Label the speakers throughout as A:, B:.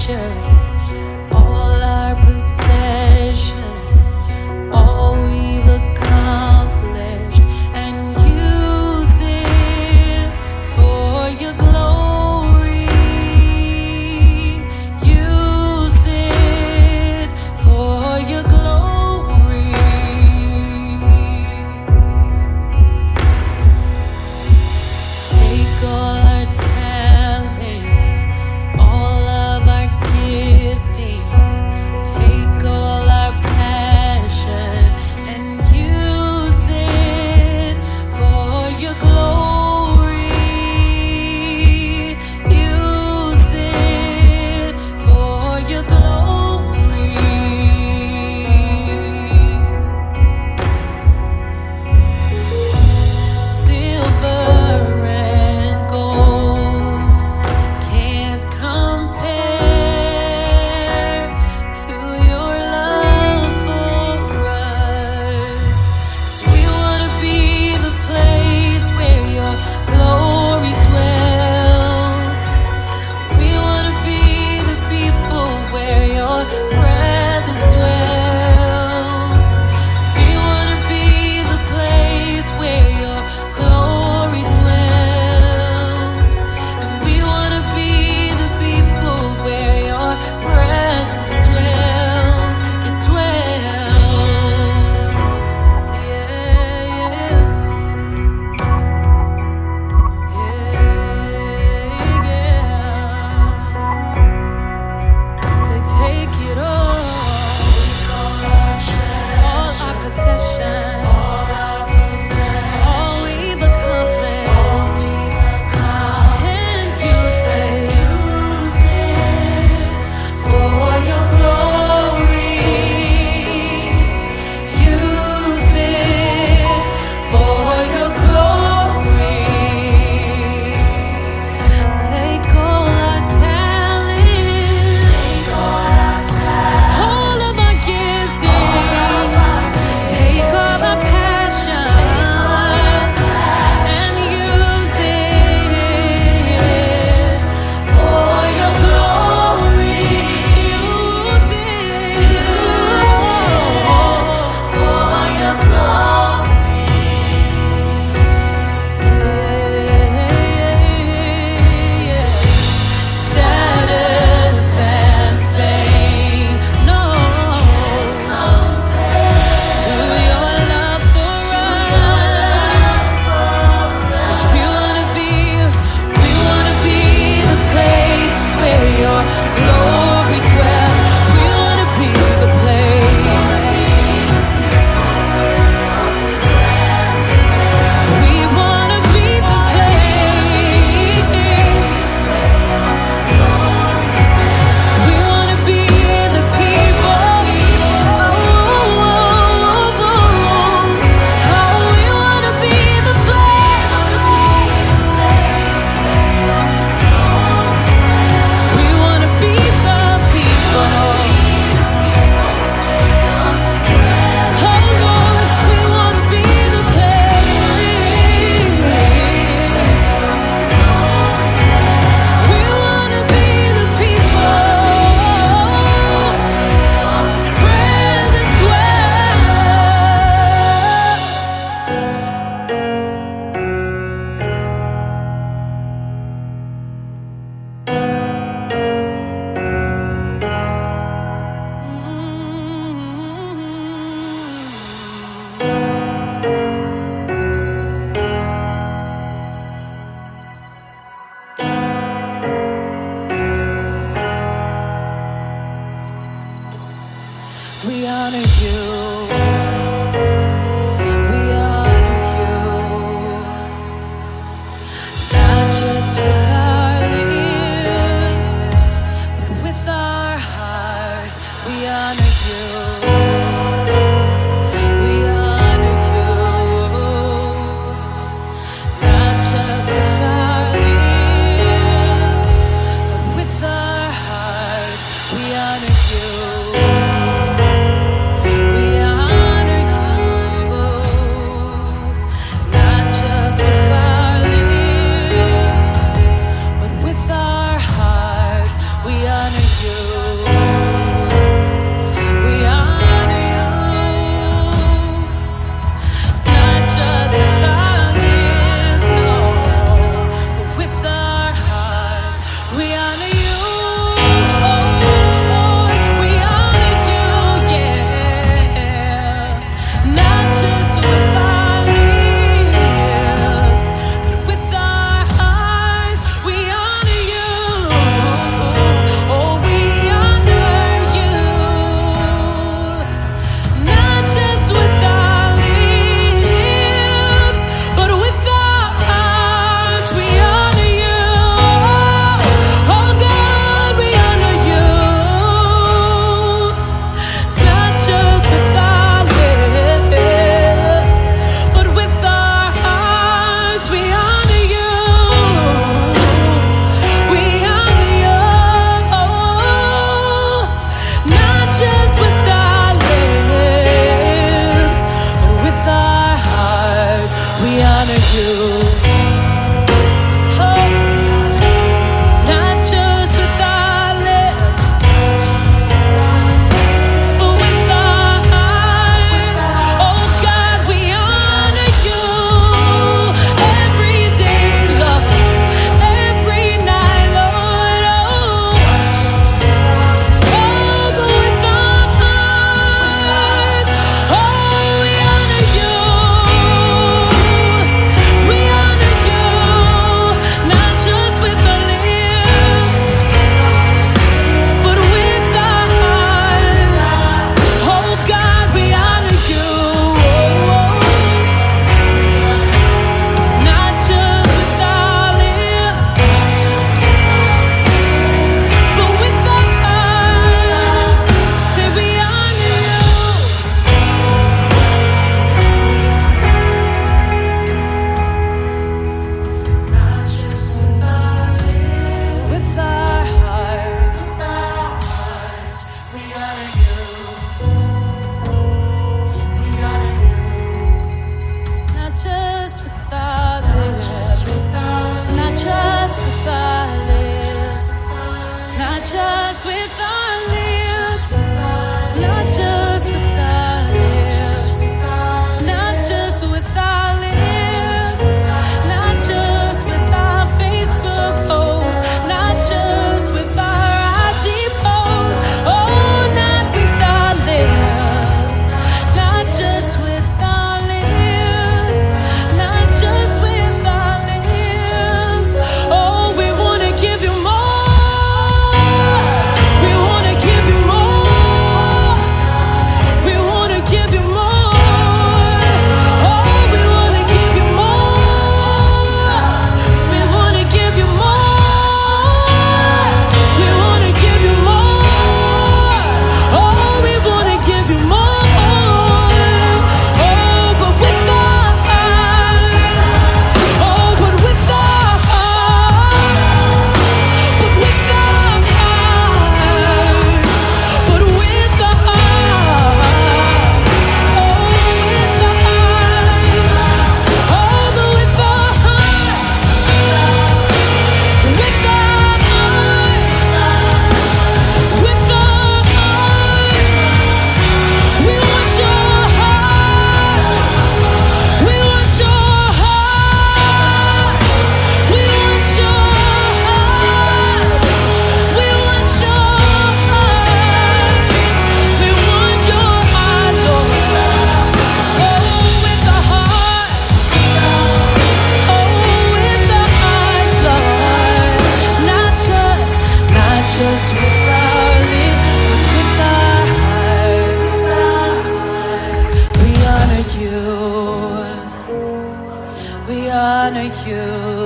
A: all our possessions, all we've accomplished, and use it for your glory. Use it for your glory. Take all our talent, all of our gifts.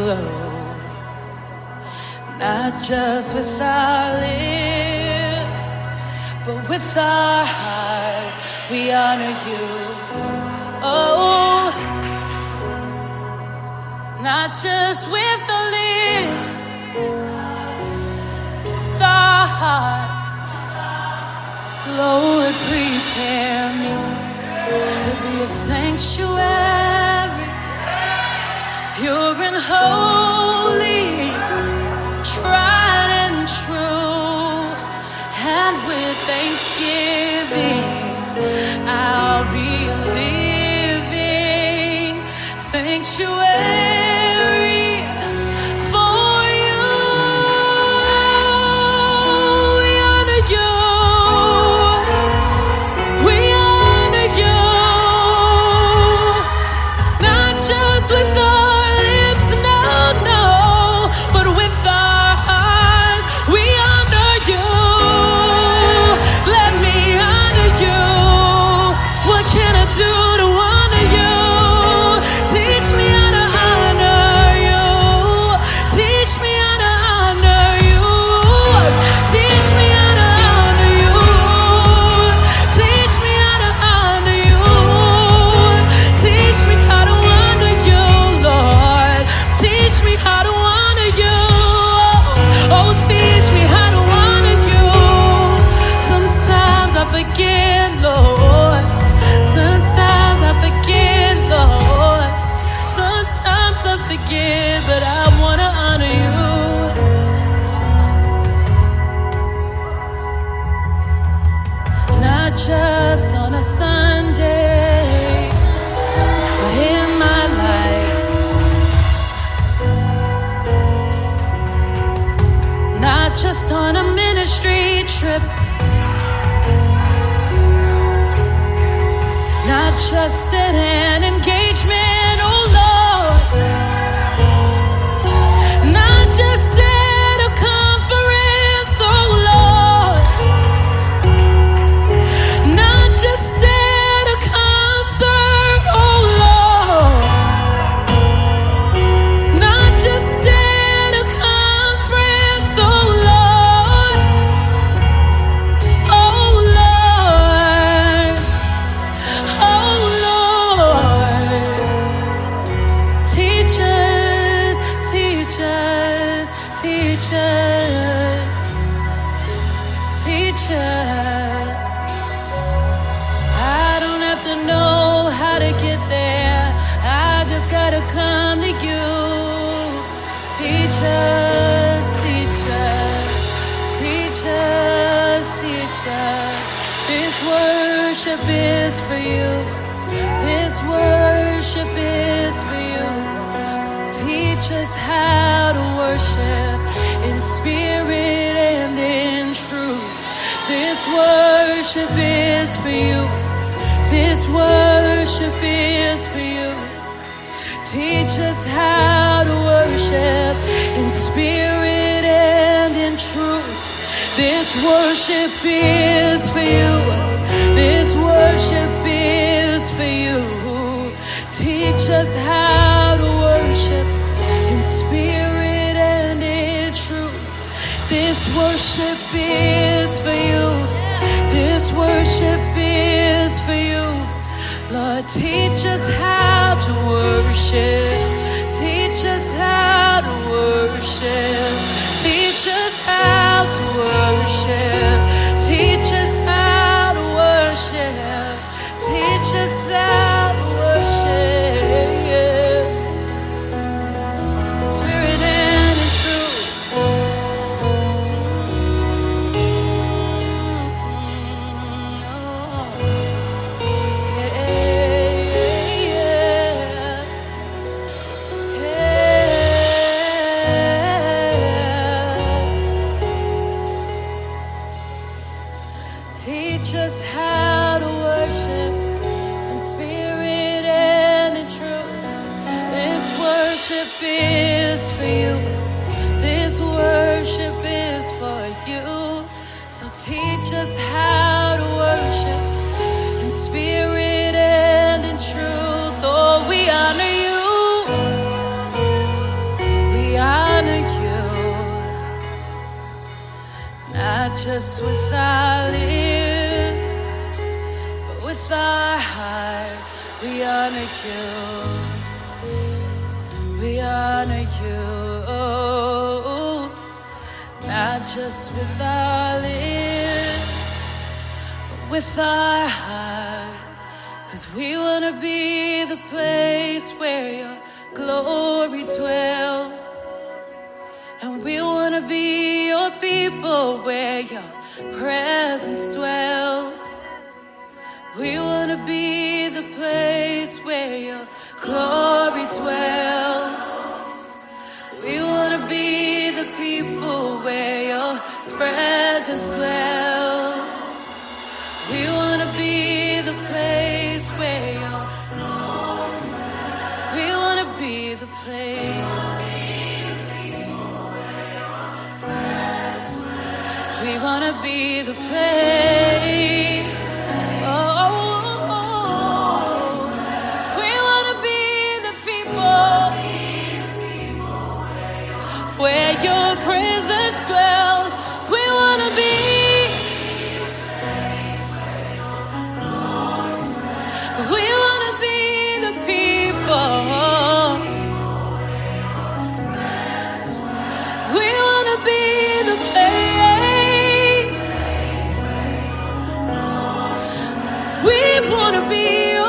A: Lord. Not just with our lips, but with our hearts, we honor you. Oh, not just with the lips, the heart. Lord, prepare me to be a sanctuary, pure and holy, tried and true. And with thanksgiving, I'll be a living sanctuary for you. We honor you. We honor you. Not just with our lips, no, no, but with our hearts, we honor you. Let me honor you. What can I do to honor you? Teach me how to honor you. Teach me how to honor you. Teach me how to honor you. Teach me how to honor you. Teach me how to honor you, Lord. Teach me how to honor you. Oh, teach me how to honor you. Sometimes I forget, Lord. Sometimes I forget, Lord. Sometimes I forget, but I want to honor you. Not just on a Sunday, but in my life. Not just on a ministry trip. Not just at an engagement, oh Lord. Not just at a conference, oh Lord. Not just at a concert, oh Lord. Not just at a conference, oh Lord. Oh Lord. Oh Lord. Teach us, teach us, teach us, teach us. I don't have to know how to get there. I just gotta come to you. Teach us, teach us, teach us, teach us. This worship is for you. This worship is for you. Teach us how to worship in spirit and in truth. This worship is for you. This worship is for you. Teach us how to worship in spirit and in truth. This worship is for you. This worship is for you. Teach us how to worship in spirit and in truth. This worship is for you. This worship is for you. Lord, teach us how to worship. Teach us how to worship. Teach us how to worship. Teach us how to worship. Teach us how to worship. Spirit and in truth. Teach us how to worship in spirit and in truth. This worship is for you. This worship is for you. So teach us how to worship in spirit and in truth. Oh, we honor you. not just with our lips, but with our hearts. We honor you. We honor you. Not just with our lips, but with our hearts. 'Cause we wanna be the place where your glory dwells. And we wanna be your people where your presence dwells. We wanna be the place where your glory dwells. We wanna be the people where your presence dwells. We wanna be the place where your we wanna be the place. We wanna be the place. We wanna be the people where your presence dwells. We wanna be. We wanna be the people. We wanna be the place. We wanna be